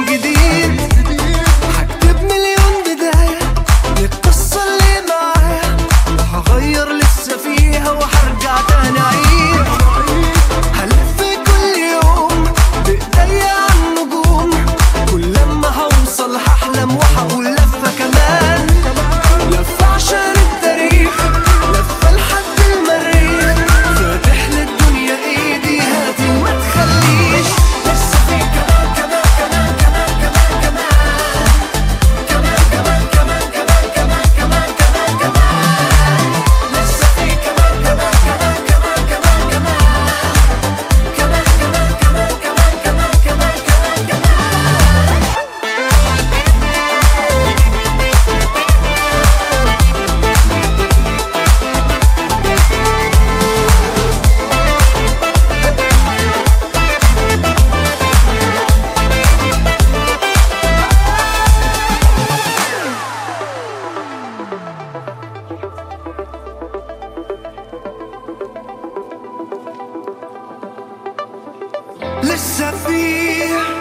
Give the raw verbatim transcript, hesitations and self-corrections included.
جديد. هكتب مليون بداية للقصة اللي معايا، وهغير لسه فيها وهرجع تاني أعيد. هلف كل يوم بإيديا عالنجوم، كل لما هوصل هحلم وهقول لفة كمان. لفة عشان التاريخ، لفة لحد المريخ، فاتح للدنيا ايدي هاتي وما تخليش. لسه في كمان كمان كمان كمان كمان كمان كمان كمان كمان كمان كمان كمان كمان لسه في كمان كمان كمان كمان كمان كمان كمان كمان كمان كمان كمان كمان كمان. لسه في